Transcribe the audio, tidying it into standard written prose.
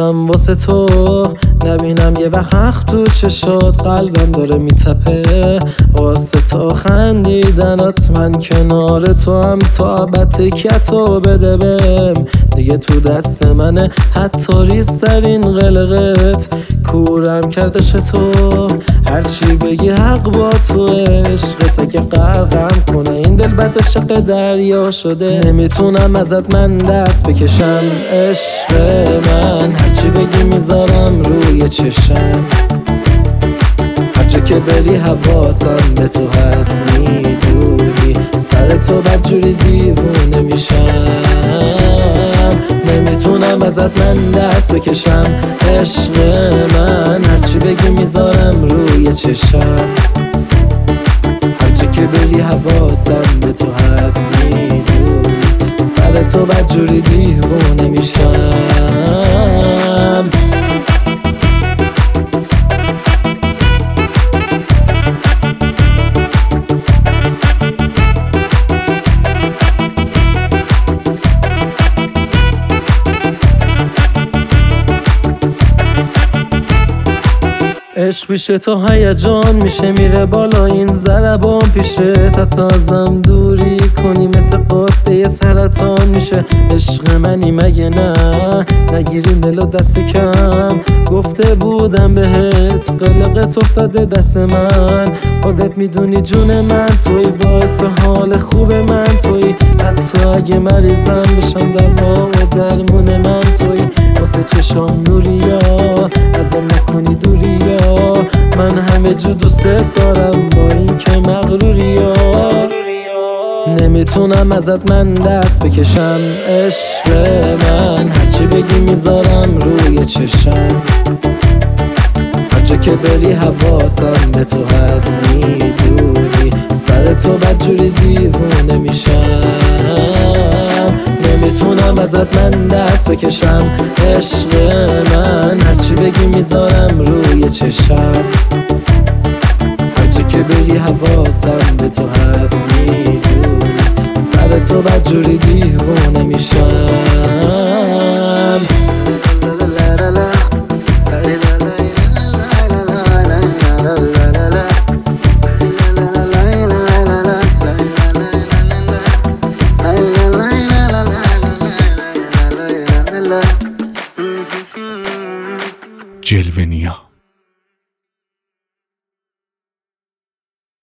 میکنم واسه تو، نبینم یه وقت حق تو چشات، قلبم داره میتپه واسه تو خندیدنات. من کنار تو هم تا بتکیتو بده بهم، دیگه تو دست منه حتی ریزترین قلقت. کورم کردش تو، هرچی بگی حق با تو، عشقت که غرقم کنه این دل بد عاشق دریا شده. نمیتونم ازت من دست بکشم عشق من، هرچی بگی میذارم روی چشم. هر جا که بری حواسم به تو هست، میدونی سر تو بدجوری دیوونه میشم. نمیتونم ازت من دست بکشم عشق من، هرچی بگی میذارم روی چشم. هر جا که بری حواسم به تو هست، میدونی سر تو بدجوری دیوونه میشم. عشق پیش تو هیجان میشه، میره بالا این ضربان پیشه. تا ازم دوری کنی مثل قطعه سرطان میشه. عشق منی مگه نه، نگیرین دل و دست کم. گفته بودم بهت قلقت افتاده دست من. خودت میدونی جون من توی، باعث حال خوب من توی. حتی اگه مریضم بشم دوا و درمون من توی. واسه چشام نوریا ازم نکنی دوریا، من همه جو دوست دارم با این که مغروریا. نمیتونم ازت من دست بکشم عشق من، هرچی بگی میذارم روی چشم. هر جا که بری حواسم به تو هست، میدونی سر تو بدجوری دیوونه میشم. نمیتونم ازت من دست بکشم عشق من، هرچی بگی میذارم روی چشم. هر جا که بری حواسم به تو هست، میدونی سر تو بدجوری دیوونه میشم. جلوه نیا.